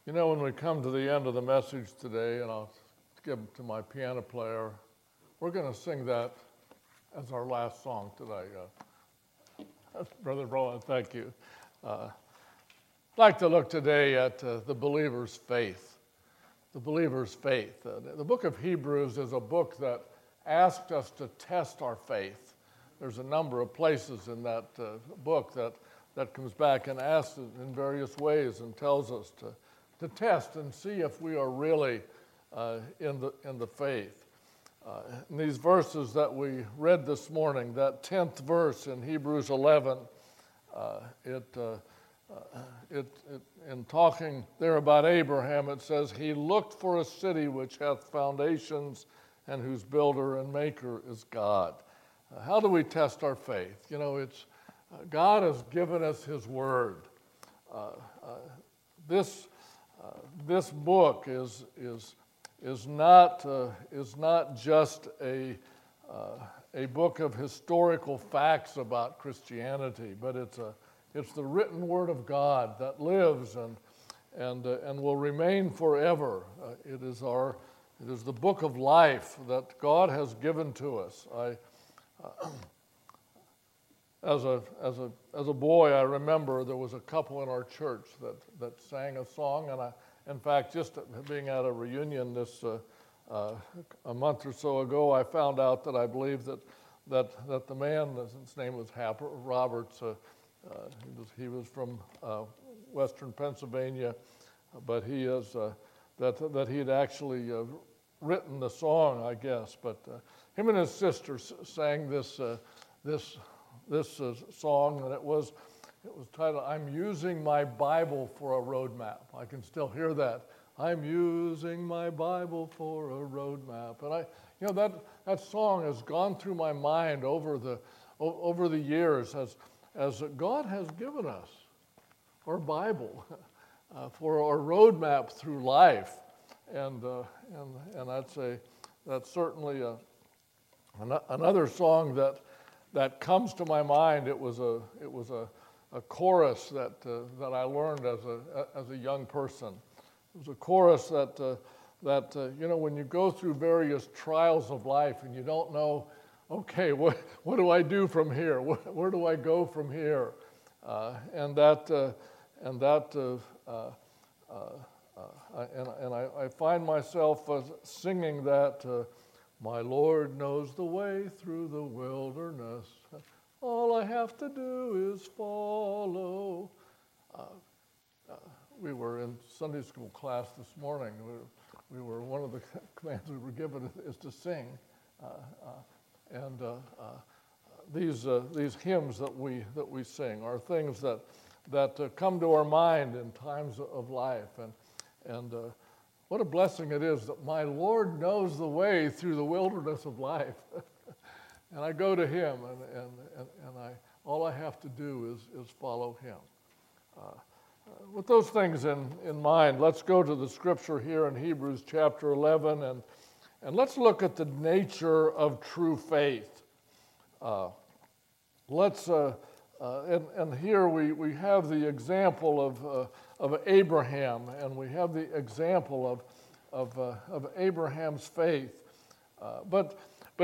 You know, when we come to the end of the message today, and I'll give it to my piano player, we're going to sing that as our last song today. Brother Roland, thank you. I'd like to look today at the believer's faith. The believer's faith. The book of Hebrews is a book that asks us to test our faith. There's a number of places in that book that comes back and asks it in various ways and tells us to test and see if we are really in the faith. In these verses that we read this morning, that 10th verse in Hebrews 11, in talking there about Abraham, it says, "He looked for a city which hath foundations and whose builder and maker is God." How do we test our faith? You know, it's God has given us His Word. This book is not just a book of historical facts about Christianity, but it's the written Word of God that lives and will remain forever. It is the book of life that God has given to us. As a boy, I remember there was a couple in our church that sang a song, and in fact, just being at a reunion a month or so ago, I found out that I believe that the man, his name was Roberts, he was from Western Pennsylvania, but he is that he had actually written the song, I guess. But him and his sister sang this song, and it was titled, "I'm Using My Bible for a Roadmap." I can still hear that. I'm using my Bible for a roadmap. And that song has gone through my mind over the years as God has given us our Bible for our roadmap through life. And that's certainly another song that comes to my mind. It was a chorus that I learned as a young person. It was a chorus that when you go through various trials of life and you don't know, okay, what do I do from here? Where do I go from here? And I find myself singing that. My Lord knows the way through the wilderness. All I have to do is follow. We were in Sunday school class this morning. We were one of the commands we were given is to sing, and these hymns that we sing are things that come to our mind in times of life, and what a blessing it is that my Lord knows the way through the wilderness of life. And I go to Him, and all I have to do is follow Him. With those things in mind, let's go to the scripture here in Hebrews chapter 11, and let's look at the nature of true faith. And here we have the example of Abraham, and we have the example of Abraham's faith. But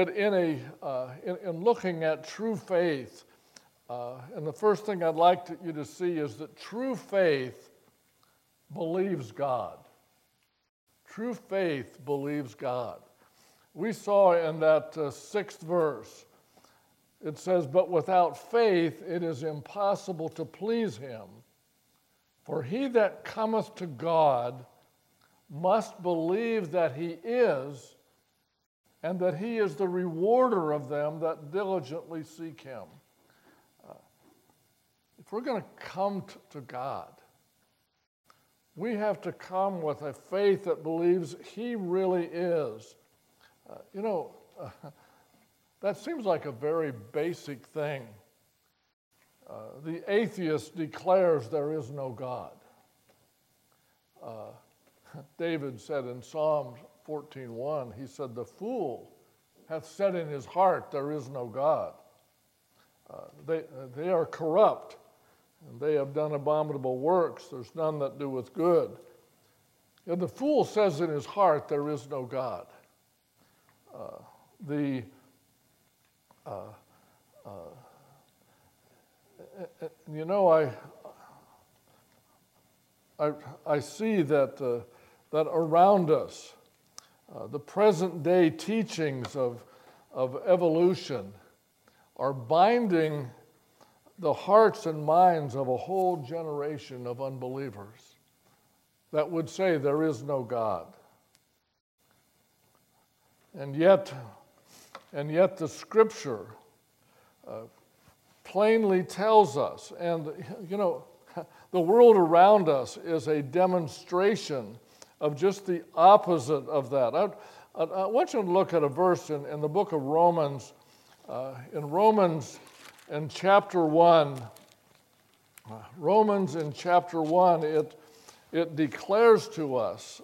in looking at true faith, and the first thing I'd like you to see is that true faith believes God. True faith believes God. We saw in that 6th verse, it says, "But without faith it is impossible to please Him. For he that cometh to God must believe that He is, and that He is the rewarder of them that diligently seek Him." If we're going to come to God, we have to come with a faith that believes He really is. That seems like a very basic thing. The atheist declares there is no God. David said in Psalm 14:1, he said, "The fool hath said in his heart, there is no God." They are corrupt, and they have done abominable works. There's none that doeth good. And the fool says in his heart, there is no God. You know, I see that around us, the present day teachings of evolution are binding the hearts and minds of a whole generation of unbelievers that would say there is no God. And yet the Scripture plainly tells us, and you know, the world around us is a demonstration of just the opposite of that. I want you to look at a verse in the book of Romans. In Romans in chapter 1, it declares to us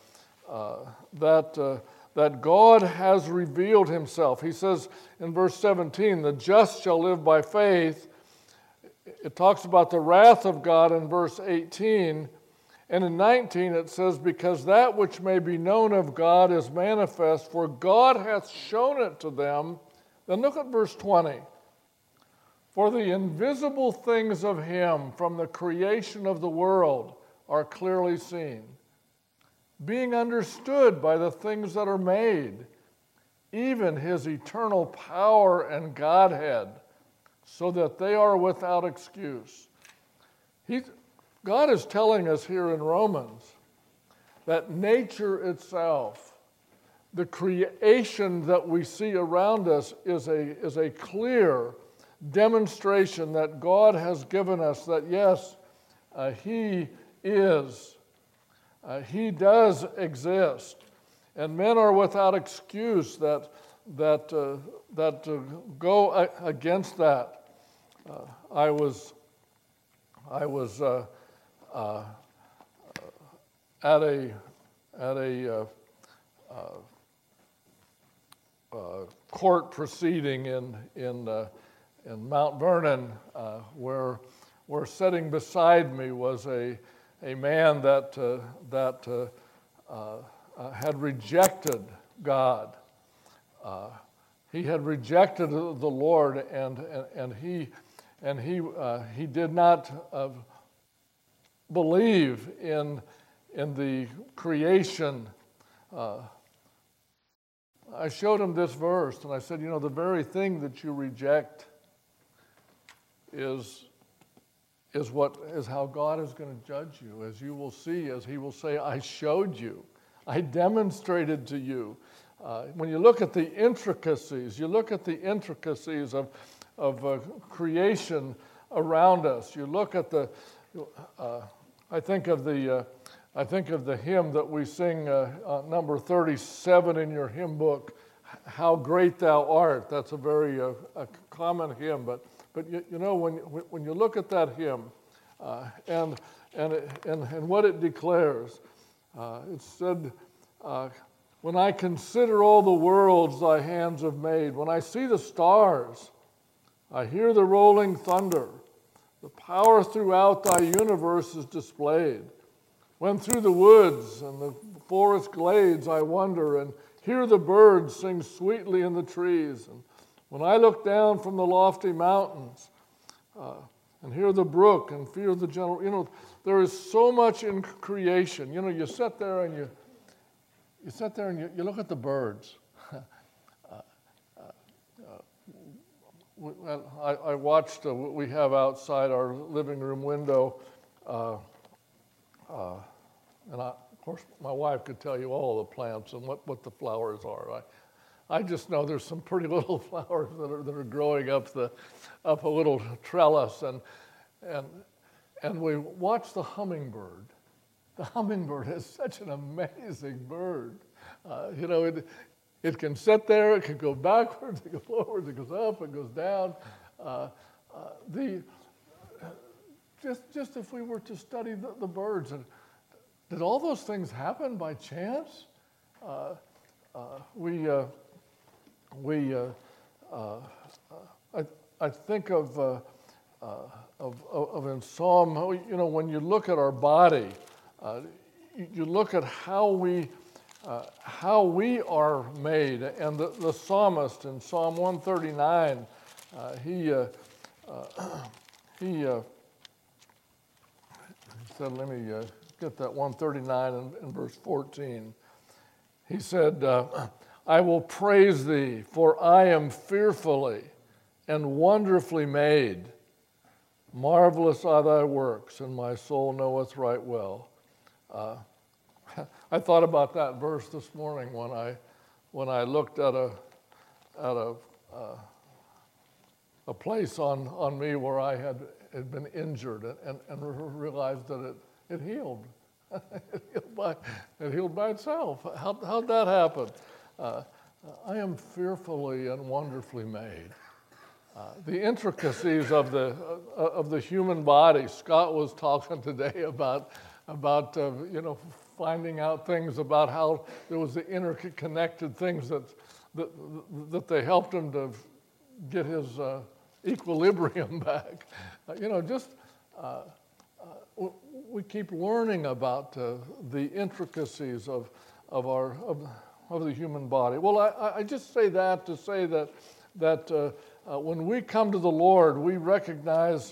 that God has revealed himself. He says in verse 17, the just shall live by faith. It talks about the wrath of God in verse 18. And in 19 it says, because that which may be known of God is manifest, for God hath shown it to them. Then look at verse 20. For the invisible things of him from the creation of the world are clearly seen, being understood by the things that are made, even his eternal power and Godhead, so that they are without excuse. God is telling us here in Romans that nature itself, the creation that we see around us, is a clear demonstration that God has given us that yes, he is. He does exist, and men are without excuse that go against that. I was at a court proceeding in Mount Vernon, where sitting beside me was a man that had rejected God. He had rejected the Lord, and he did not believe in the creation. I showed him this verse, and I said, you know, the very thing that you reject is how God is going to judge you, as you will see, as he will say, I showed you, I demonstrated to you. When you look at the intricacies, of creation around us. You look at I think of the hymn that we sing, number 37 in your hymn book, How Great Thou Art. That's a very common hymn, but you know, when you look at that hymn and what it declares, it said, when I consider all the worlds thy hands have made, when I see the stars, I hear the rolling thunder, the power throughout thy universe is displayed. When through the woods and the forest glades I wander and hear the birds sing sweetly in the trees, and when I look down from the lofty mountains and hear the brook and feel the gentle, you know, there is so much in creation. You know, you sit there and you look at the birds. I watched what we have outside our living room window, and of course my wife could tell you all the plants and what the flowers are. I just know there's some pretty little flowers that are growing up a little trellis, and we watch the hummingbird. The hummingbird is such an amazing bird. You know, it can sit there, it can go backwards, it goes forwards, it goes up, it goes down. Just if we were to study the birds, did all those things happen by chance? I think of in Psalm, you know, when you look at our body, you look at how we are made, and the psalmist in Psalm 139, he said, let me get that 139 in verse 14. He said, I will praise thee, for I am fearfully and wonderfully made. Marvelous are thy works, and my soul knoweth right well. I thought about that verse this morning when I looked at a place on me where I had been injured and realized that it healed. It healed by itself. How'd that happen? I am fearfully and wonderfully made. The intricacies of the human body. Scott was talking today about finding out things about how there was the interconnected things that they helped him to get his equilibrium back. We keep learning about the intricacies of the human body. Well, I just say that to say that when we come to the Lord, we recognize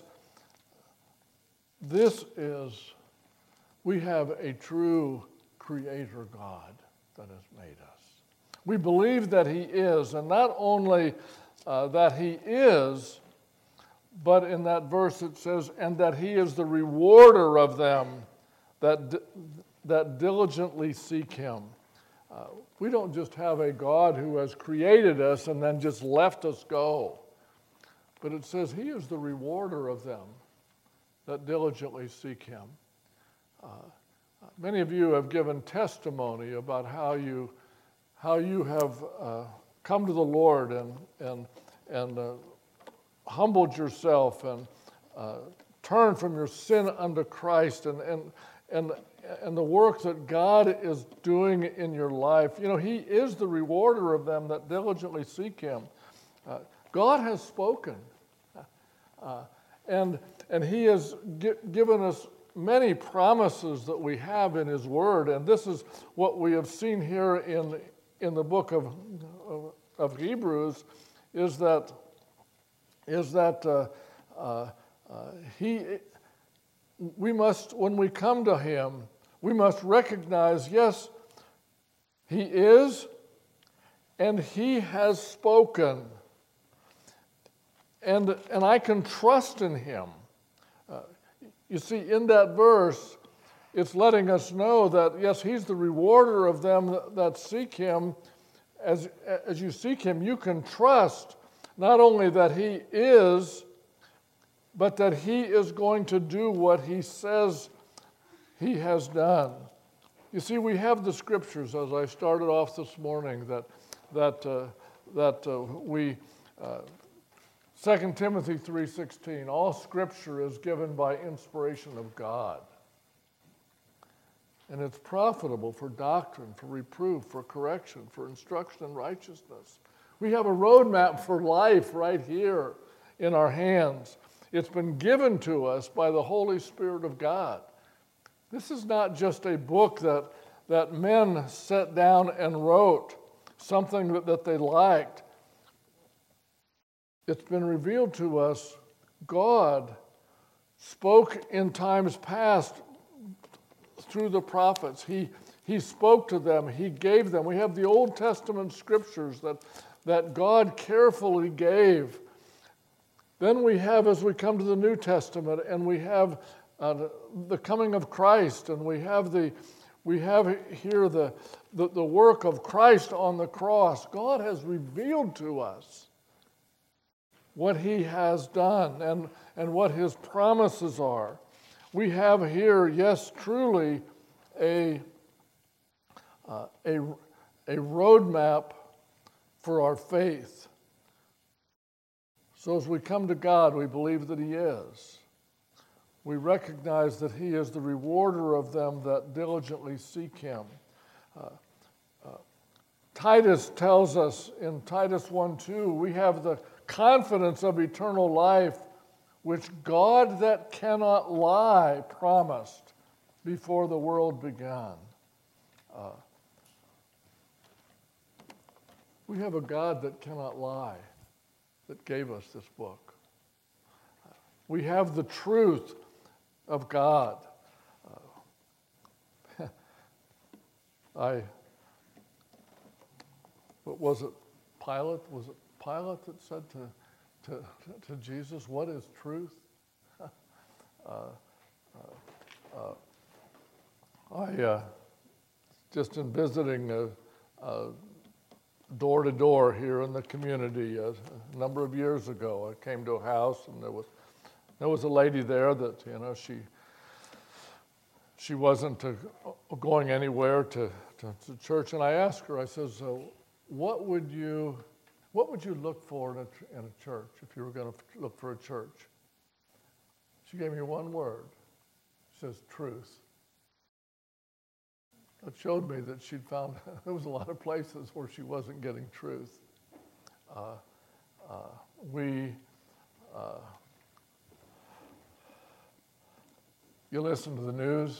we have a true Creator God that has made us. We believe that He is, and not only that He is, but in that verse it says, and that He is the rewarder of them that diligently seek Him. We don't just have a God who has created us and then just left us go. But it says He is the rewarder of them that diligently seek Him. Many of you have given testimony about how you have come to the Lord and humbled yourself and turned from your sin unto Christ and the work that God is doing in your life. He is the rewarder of them that diligently seek Him. God has spoken, and He has given us many promises that we have in His Word, and this is what we have seen here in the book of Hebrews, is that we must, when we come to Him, we must recognize, yes, He is, and He has spoken, and I can trust in Him. You see, in that verse, it's letting us know that, yes, He's the rewarder of them that seek Him. As you seek Him, you can trust not only that He is, but that He is going to do what He says He has done. You see, we have the Scriptures, as I started off this morning, that we... 2 Timothy 3:16, all Scripture is given by inspiration of God. And it's profitable for doctrine, for reproof, for correction, for instruction in righteousness. We have a roadmap for life right here in our hands. It's been given to us by the Holy Spirit of God. This is not just a book that men sat down and wrote, something that they liked. It's been revealed to us. God spoke in times past through the prophets. He spoke to them. He gave them. We have the Old Testament Scriptures that God carefully gave. Then we have, as we come to the New Testament, and we have the coming of Christ, and we have here the work of Christ on the cross. God has revealed to us what He has done and what His promises are. We have here, yes, truly a roadmap for our faith. So as we come to God, we believe that He is. We recognize that He is the rewarder of them that diligently seek Him. Titus tells us in Titus 1:2, we have the confidence of eternal life, which God that cannot lie promised before the world began. We have a God that cannot lie, that gave us this book. We have the truth of God. What was it, Pilate? Was it Pilate that said to Jesus, "What is truth?" I just in visiting door to door here in the community a number of years ago, I came to a house and there was a lady there that she wasn't going anywhere to church, and I asked her. I says, "What would you look for in a church if you were going to look for a church?" She gave me one word. She says, "Truth." That showed me that she'd found there was a lot of places where she wasn't getting truth. You listen to the news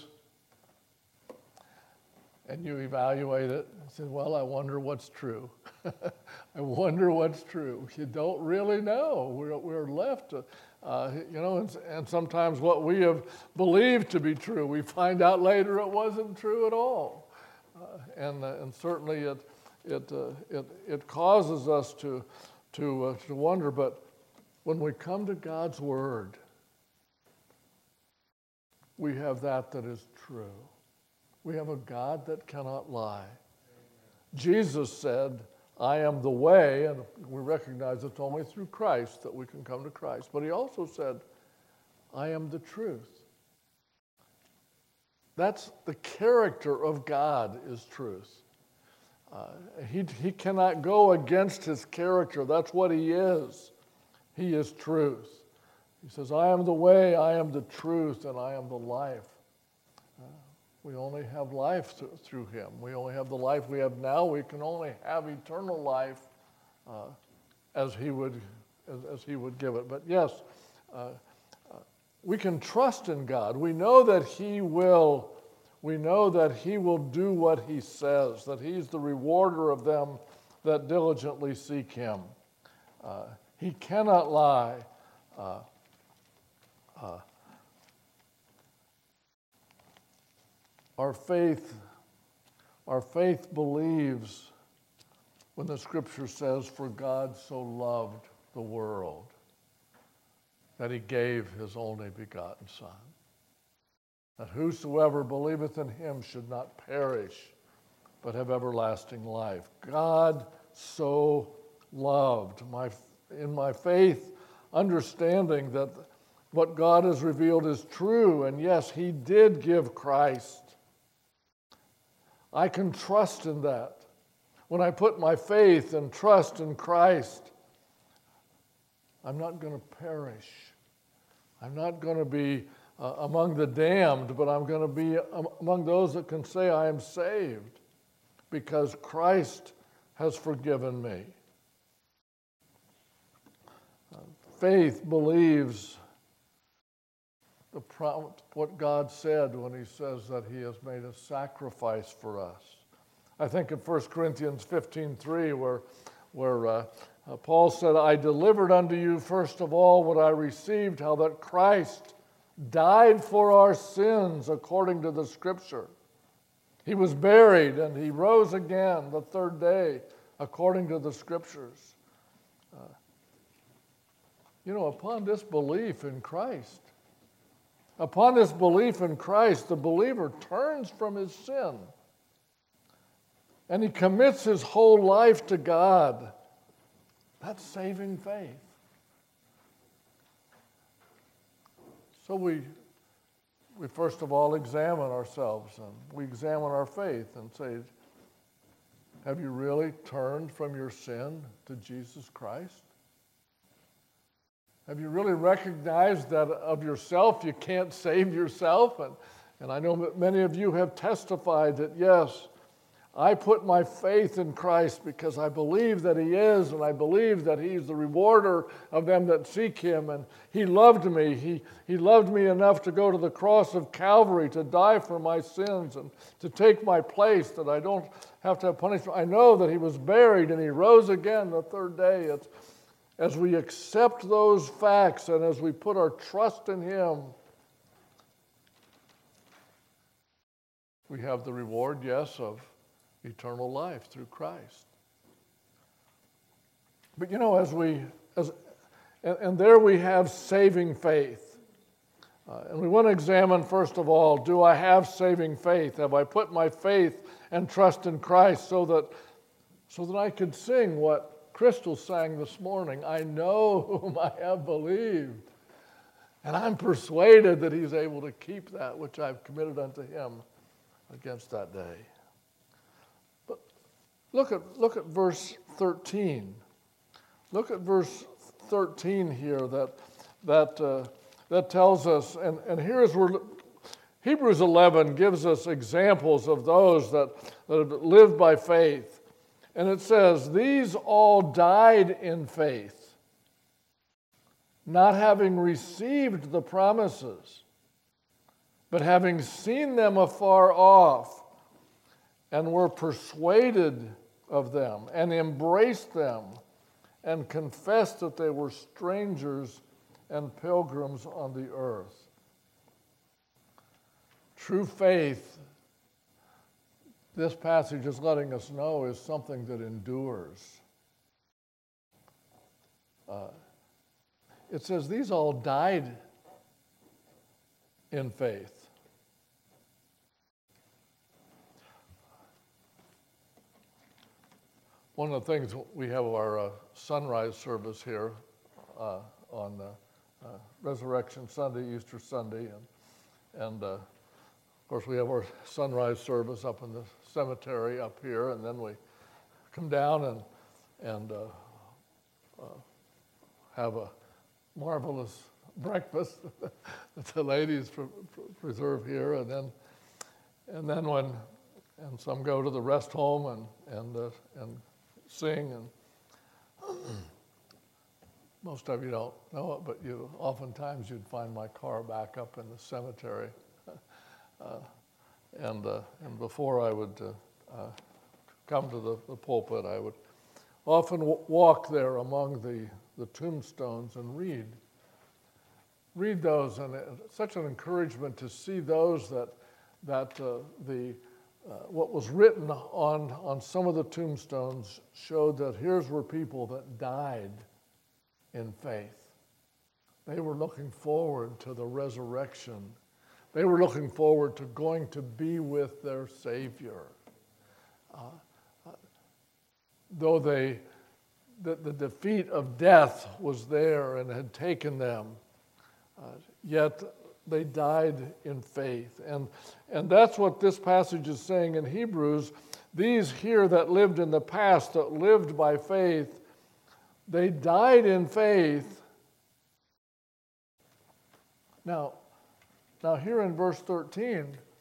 and you evaluate it and say, "Well, I wonder what's true." I wonder what's true. You don't really know. We're left, and sometimes what we have believed to be true, we find out later it wasn't true at all. And certainly it causes us to wonder. But when we come to God's Word, we have that is true. We have a God that cannot lie. Jesus said, "I am the way," and we recognize it's only through Christ that we can come to Christ. But he also said, "I am the truth." That's the character of God, is truth. He cannot go against his character. That's what he is. He is truth. He says, "I am the way, I am the truth, and I am the life." We only have life through him. We only have the life we have now. We can only have eternal life as he would give it. But yes, we can trust in God. We know that he will. We know that he will do what he says, that he's the rewarder of them that diligently seek him. He cannot lie. Our faith believes when the scripture says, "For God so loved the world that he gave his only begotten Son, that whosoever believeth in him should not perish, but have everlasting life." God so loved. In my faith, understanding that what God has revealed is true, and yes, he did give Christ. I can trust in that. When I put my faith and trust in Christ, I'm not going to perish. I'm not going to be among the damned, but I'm going to be among those that can say I am saved because Christ has forgiven me. Faith believes what God said when he says that he has made a sacrifice for us. I think of 1 Corinthians 15:3 where Paul said, "I delivered unto you first of all what I received, how that Christ died for our sins according to the Scripture. He was buried and he rose again the third day according to the Scriptures." Upon this belief in Christ, the believer turns from his sin and he commits his whole life to God. That's saving faith. So we first of all examine ourselves and we examine our faith and say, have you really turned from your sin to Jesus Christ? Have you really recognized that of yourself you can't save yourself? And I know that many of you have testified that, yes, I put my faith in Christ because I believe that He is, and I believe that He's the rewarder of them that seek Him. And He loved me. He loved me enough to go to the cross of Calvary to die for my sins and to take my place, that I don't have to have punishment. I know that He was buried and He rose again the third day. It's as we accept those facts and as we put our trust in Him, we have the reward, yes, of eternal life through Christ. But and there we have saving faith. And we want to examine, first of all, do I have saving faith? Have I put my faith and trust in Christ so that I could sing what Crystal sang this morning? I know whom I have believed, and I'm persuaded that He's able to keep that which I've committed unto Him against that day. But look at verse 13. Look at verse 13 here that tells us, and here's where Hebrews 11 gives us examples of those that have lived by faith. And it says, these all died in faith, not having received the promises, but having seen them afar off, and were persuaded of them, and embraced them, and confessed that they were strangers and pilgrims on the earth. True faith, this passage is letting us know, is something that endures. It says these all died in faith. One of the things, we have our sunrise service here on Resurrection Sunday, Easter Sunday, and of course we have our sunrise service up in the cemetery up here, and then we come down and have a marvelous breakfast that the ladies preserve here, and then when some go to the rest home and sing, and most of you don't know it, but oftentimes you'd find my car back up in the cemetery, and before I would come to the pulpit, I would often walk there among the tombstones and read those, and it's such an encouragement to see those that what was written on some of the tombstones showed that here's where people that died in faith. They were looking forward to the resurrection. They were looking forward to going to be with their Savior. Though the defeat of death was there and had taken them, yet they died in faith. And that's what this passage is saying in Hebrews. These here that lived in the past, that lived by faith, they died in faith. Now here in verse 13,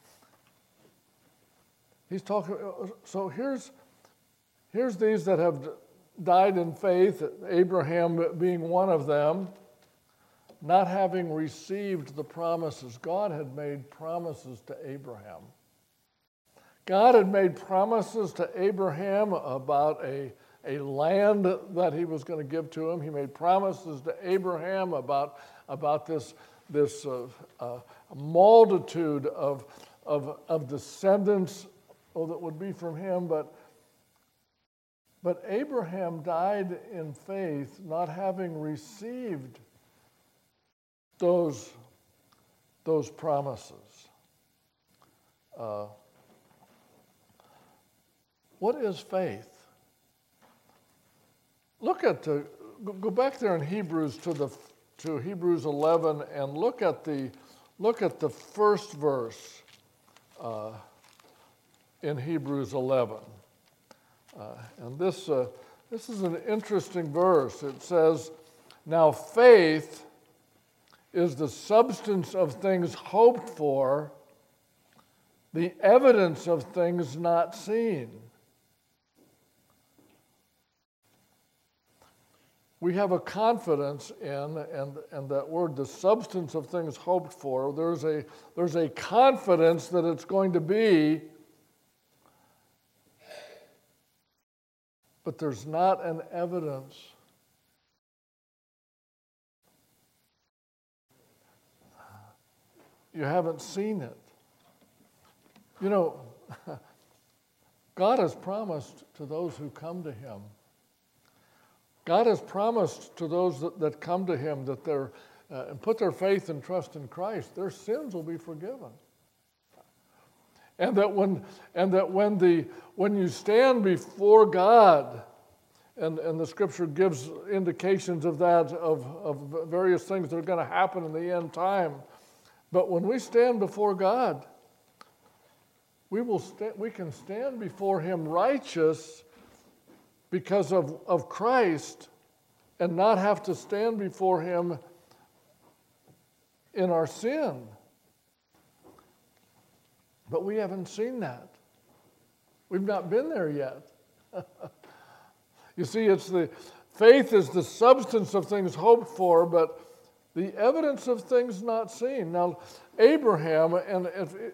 he's talking, so here's these that have died in faith, Abraham being one of them, not having received the promises. God had made promises to Abraham. God had made promises to Abraham about a land that He was going to give to him. He made promises to Abraham about this multitude of descendants that would be from him. But Abraham died in faith, not having received those promises. What is faith? Go back there in Hebrews to Hebrews 11 and look at the first verse in Hebrews 11. And this is an interesting verse. It says, "Now faith is the substance of things hoped for, the evidence of things not seen." we have a confidence in, and that word, the substance of things hoped for, there's a confidence that it's going to be, but there's not an evidence. You haven't seen it. You know, God has promised to those who come to him. God has promised to those that come to him that and put their faith and trust in Christ, their sins will be forgiven. And that when you stand before God, and the scripture gives indications of that, of various things that are going to happen in the end time. But when we stand before God, we can stand before him righteous because of Christ, and not have to stand before him in our sin. But we haven't seen that. We've not been there yet. You see, faith is the substance of things hoped for, but the evidence of things not seen. Now, Abraham, and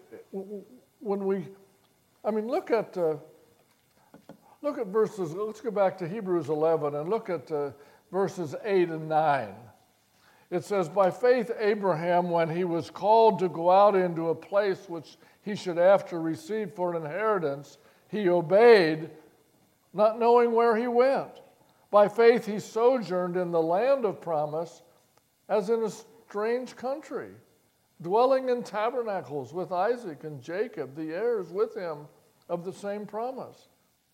look at verses, let's go back to Hebrews 11 and look at verses 8 and 9. It says, by faith Abraham, when he was called to go out into a place which he should after receive for an inheritance, he obeyed, not knowing where he went. By faith he sojourned in the land of promise, as in a strange country, dwelling in tabernacles with Isaac and Jacob, the heirs with him of the same promise.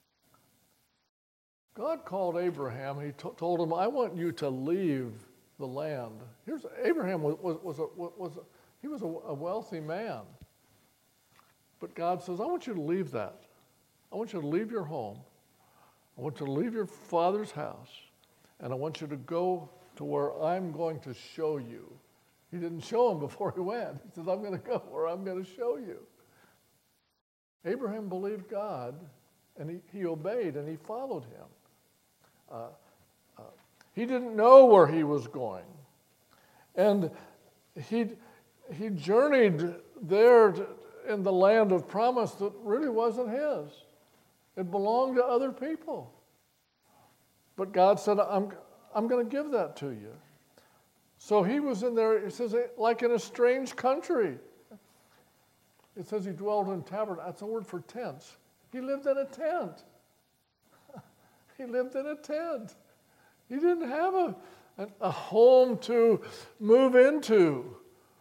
God called Abraham. He told him, I want you to leave the land. Abraham was a wealthy man. But God says, I want you to leave that. I want you to leave your home. I want you to leave your father's house. And I want you to go to where I'm going to show you. He didn't show him before he went. He says, I'm going to go where I'm going to show you. Abraham believed God, and he obeyed, and he followed him. He didn't know where he was going. And he journeyed there in the land of promise that really wasn't his. It belonged to other people. But God said, I'm going to give that to you. So he was in there, it says, like in a strange country. It says he dwelled in tabernacle. That's a word for tents. He lived in a tent. He lived in a tent. He didn't have a home to move into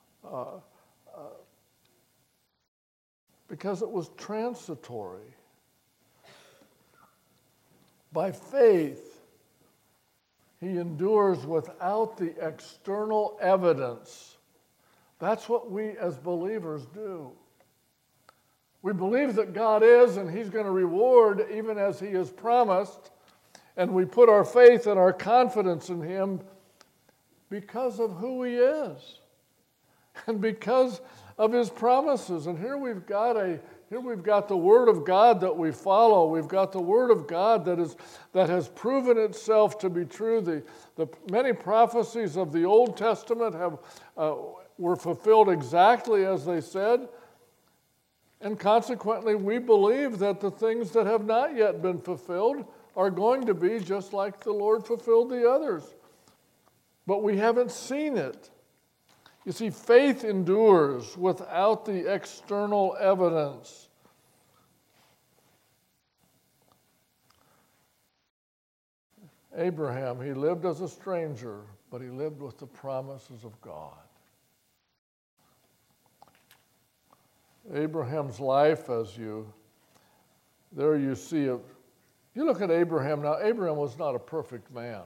because it was transitory. By faith, he endures without the external evidence. That's what we as believers do. We believe that God is, and he's going to reward even as he has promised, and we put our faith and our confidence in him because of who he is and because of his promises. And here we've got the Word of God that we follow. We've got the Word of God that has proven itself to be true. The many prophecies of the Old Testament were fulfilled exactly as they said. And consequently, we believe that the things that have not yet been fulfilled are going to be just like the Lord fulfilled the others. But we haven't seen it. You see, faith endures without the external evidence. Abraham, he lived as a stranger, but he lived with the promises of God. Abraham's life, you see it. You look at Abraham now. Abraham was not a perfect man.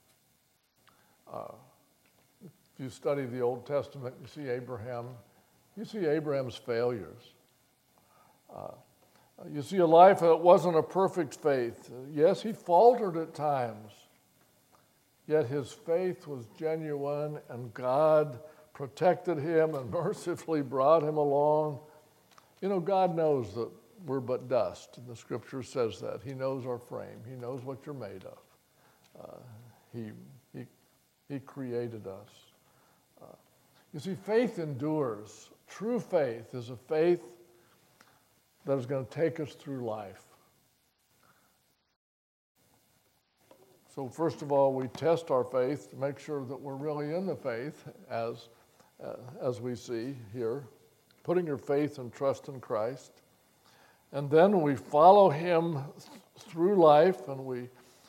If you study the Old Testament, you see Abraham's failures. You see a life that wasn't a perfect faith. Yes, he faltered at times, yet his faith was genuine, and God protected him and mercifully brought him along. You know, God knows that we're but dust, and the Scripture says that. He knows our frame. He knows what you're made of. He He created us. You see, faith endures. True faith is a faith that is going to take us through life. So first of all, we test our faith to make sure that we're really in the faith, as we see here, putting your faith and trust in Christ. And then we follow him through life, and we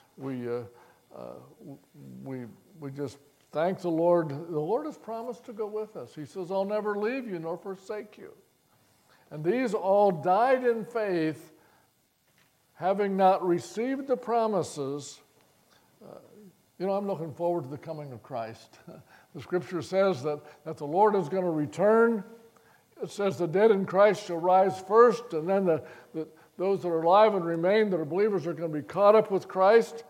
just thank the Lord. The Lord has promised to go with us. He says, I'll never leave you nor forsake you. And these all died in faith, having not received the promises. I'm looking forward to the coming of Christ. The scripture says that the Lord is going to return. It says the dead in Christ shall rise first, and then those that are alive and remain, that are believers, are going to be caught up with Christ.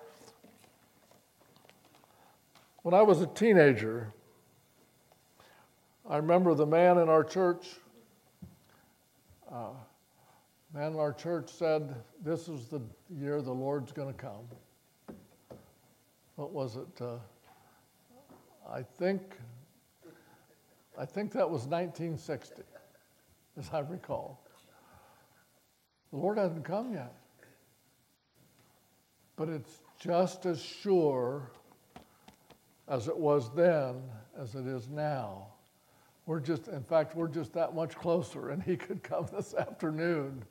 When I was a teenager, I remember the man in our church said, this is the year the Lord's going to come. What was it? I think that was 1960, as I recall. The Lord hasn't come yet. But it's just as sure as it was then as it is now. We're just that much closer, and he could come this afternoon.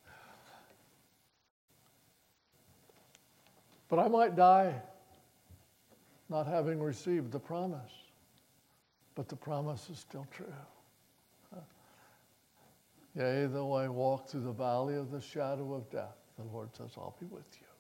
But I might die not having received the promise. But the promise is still true. Yea, though I walk through the valley of the shadow of death, the Lord says, I'll be with you.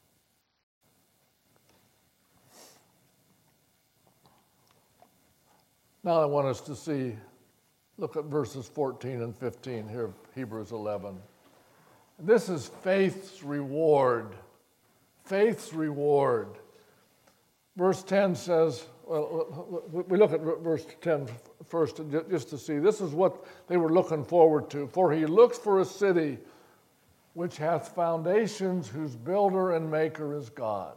Now I want us to look at verses 14 and 15 here of Hebrews 11. This is faith's reward. Faith's reward. Verse 10 says, we look at verse 10 first just to see. This is what they were looking forward to. For he looks for a city which hath foundations, whose builder and maker is God.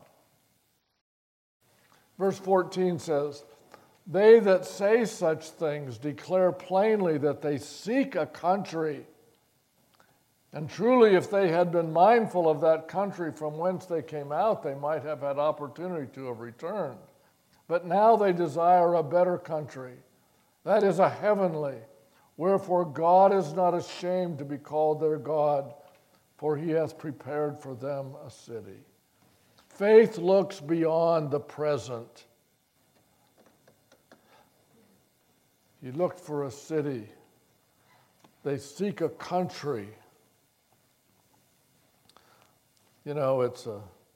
Verse 14 says, they that say such things declare plainly that they seek a country. And truly, if they had been mindful of that country from whence they came out, they might have had opportunity to have returned. But now they desire a better country, that is a heavenly. Wherefore God is not ashamed to be called their God, for he hath prepared for them a city. Faith looks beyond the present. He looked for a city. They seek a country. It's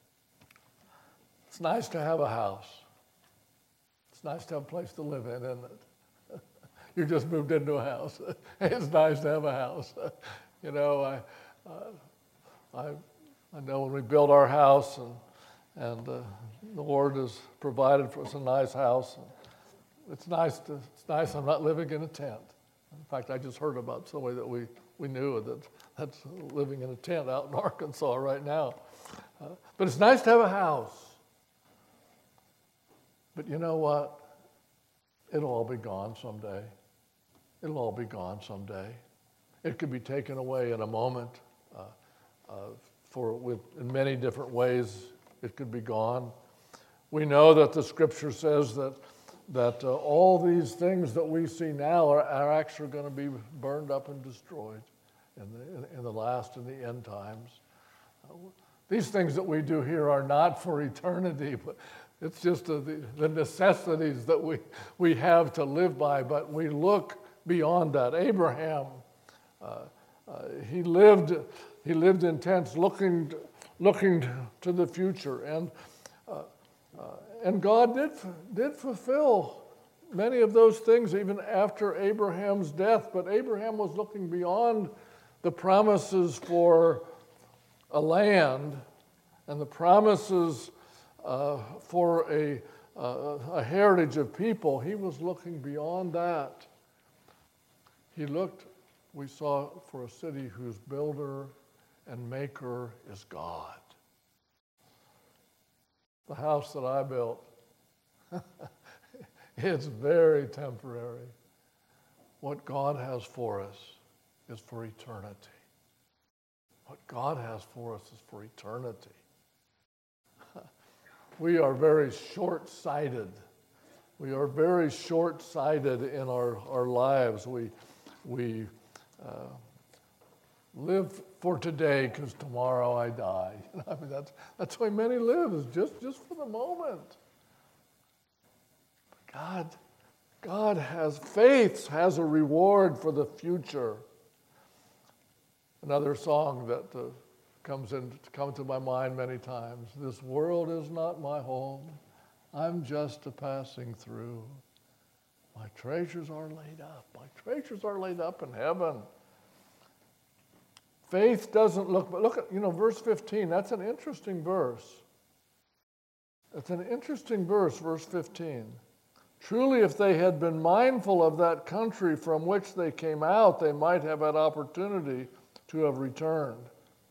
nice to have a house. It's nice to have a place to live in, isn't it? You just moved into a house. It's nice to have a house. I know when we built our house, and the Lord has provided for us a nice house. It's nice. I'm not living in a tent. In fact, I just heard about somebody that we knew that's living in a tent out in Arkansas right now. But it's nice to have a house. But you know what? It'll all be gone someday. It'll all be gone someday. It could be taken away in a moment. In many different ways, it could be gone. We know that the Scripture says that all these things that we see now are actually going to be burned up and destroyed in the last and the end times. These things that we do here are not for eternity, but it's just the necessities that we have to live by. But we look beyond that. Abraham, he lived in tents, looking to the future, and God did fulfill many of those things even after Abraham's death. But Abraham was looking beyond the promises for a land and the promises for a heritage of people. He was looking beyond that. He looked, we saw, for a city whose builder and maker is God. The house that I built, It's very temporary. What God has for us is for eternity. What God has for us is for eternity. We are very short-sighted. We are very short-sighted in our lives. We live for today because tomorrow I die. I mean, that's the way many live, is just for the moment. But God has, faith has a reward for the future. Another song that comes to my mind many times. This world is not my home. I'm just a passing through. My treasures are laid up. My treasures are laid up in heaven. Faith doesn't look at, verse 15. That's an interesting verse. It's an interesting verse, verse 15. Truly, if they had been mindful of that country from which they came out, they might have had opportunity to have returned.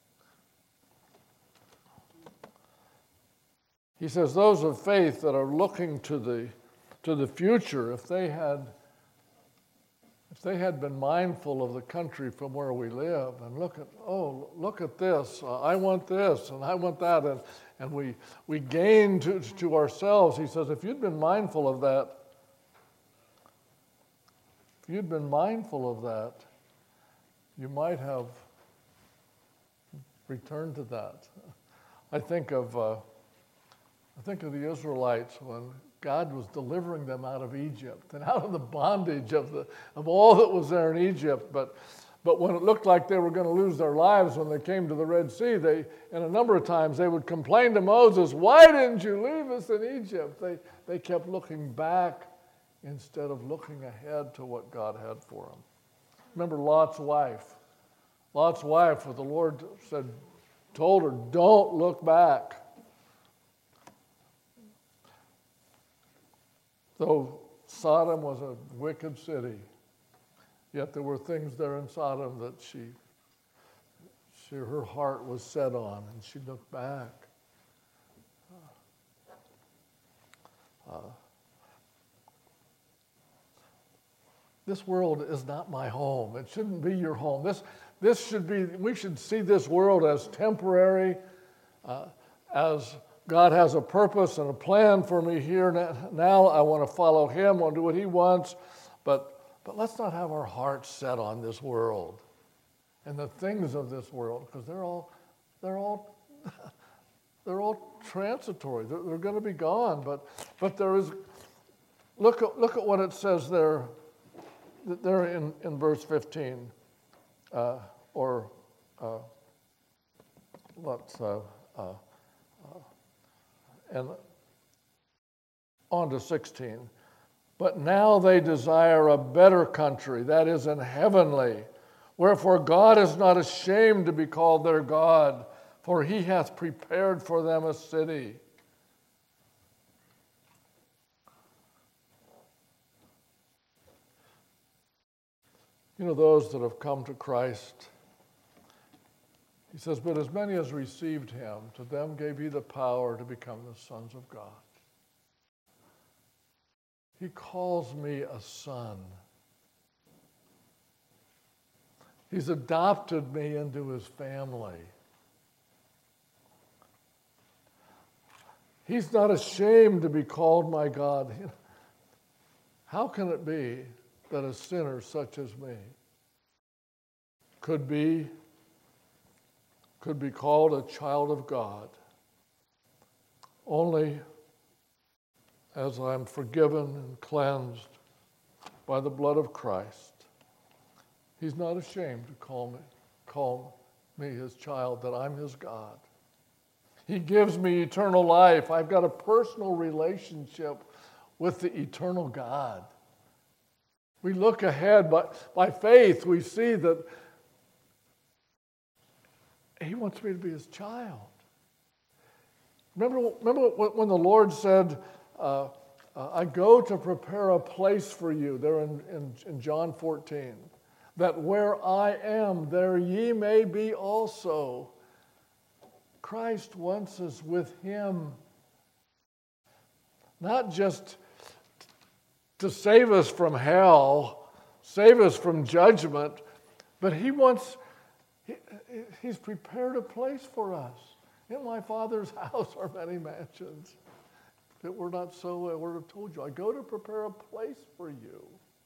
He says those of faith that are looking to the future, if they had been mindful of the country from where we live and look at this, I want this and I want that, and we gain to ourselves. He says, if you'd been mindful of that, you might have returned to that. I think of the Israelites when God was delivering them out of Egypt and out of the bondage of all that was there in Egypt. But when it looked like they were going to lose their lives when they came to the Red Sea, and a number of times they would complain to Moses, "Why didn't you leave us in Egypt?" They kept looking back instead of looking ahead to what God had for them. Remember Lot's wife. Lot's wife, what the Lord told her, don't look back. Though Sodom was a wicked city, yet there were things there in Sodom that her heart was set on, and she looked back. This world is not my home. It shouldn't be your home. We should see this world as temporary, as God has a purpose and a plan for me here. Now I want to follow Him, I want to do what He wants, but let's not have our hearts set on this world and the things of this world, because they're all transitory. They're going to be gone. But there is. Look at what it says there. There in verse 15, and on to 16. But now they desire a better country, that is, in heavenly. Wherefore God is not ashamed to be called their God, for He hath prepared for them a city. Those that have come to Christ, He says, but as many as received Him, to them gave He the power to become the sons of God. He calls me a son. He's adopted me into His family. He's not ashamed to be called my God. How can it be that a sinner such as me could be called a child of God only as I'm forgiven and cleansed by the blood of Christ? He's not ashamed to call me His child, that I'm His God. He gives me eternal life. I've got a personal relationship with the eternal God. We look ahead, but by faith we see that He wants me to be His child. Remember when the Lord said, I go to prepare a place for you, there in John 14, that where I am, there ye may be also. Christ wants us with Him, not just to save us from hell, save us from judgment, but He's prepared a place for us. In my Father's house are many mansions. If it were not so, I would have told you, I go to prepare a place for you.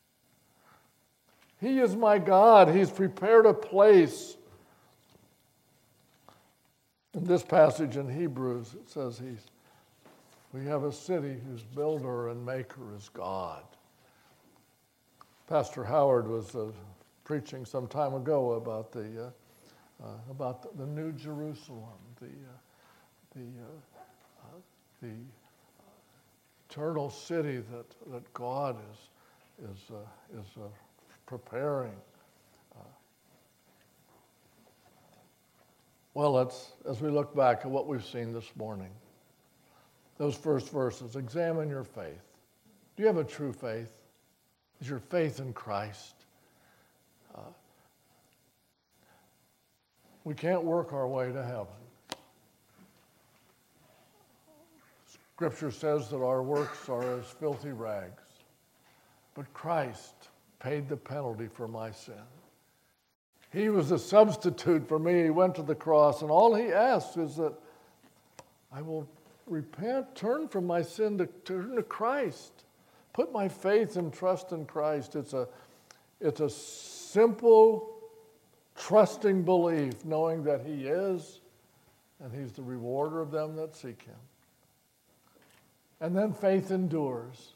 He is my God. He's prepared a place. In this passage in Hebrews, it says we have a city whose builder and maker is God. Pastor Howard was preaching some time ago about the New Jerusalem, the eternal city that God is preparing. Well, as we look back at what we've seen this morning, those first verses, examine your faith. Do you have a true faith? Is your faith in Christ? We can't work our way to heaven. Scripture says that our works are as filthy rags, but Christ paid the penalty for my sin. He was a substitute for me. He went to the cross, and all he asks is that I will repent, turn from my sin, to turn to Christ. Put my faith and trust in Christ. It's a simple, trusting belief, knowing that he is, and he's the rewarder of them that seek him. And then faith endures.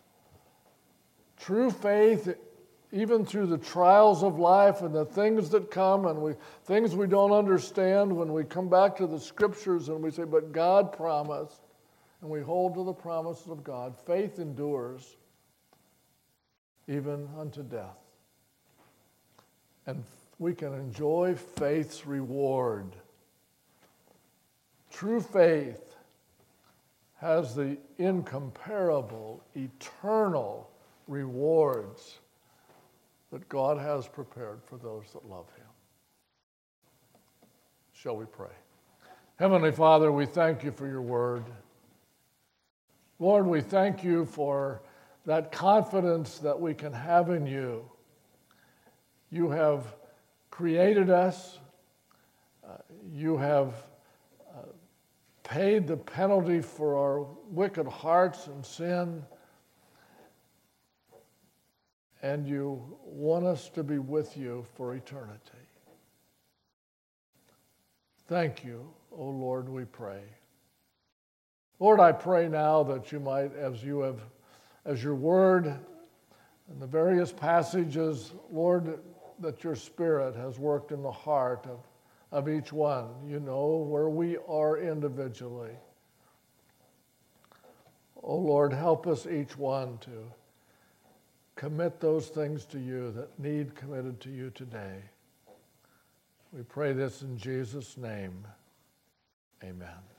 True faith, even through the trials of life and the things that come and things we don't understand, when we come back to the Scriptures and we say, but God promised, and we hold to the promises of God, faith endures even unto death. And we can enjoy faith's reward. True faith has the incomparable, eternal rewards that God has prepared for those that love him. Shall we pray? Heavenly Father, we thank you for your word. Lord, we thank you for that confidence that we can have in you. You have created us. You have paid the penalty for our wicked hearts and sin. And you want us to be with you for eternity. Thank you, O Lord, we pray. Lord, I pray now that you might, as your word and the various passages, Lord, that your Spirit has worked in the heart of each one. You know where we are individually. Oh Lord, help us each one to commit those things to you that need committed to you today. We pray this in Jesus' name. Amen.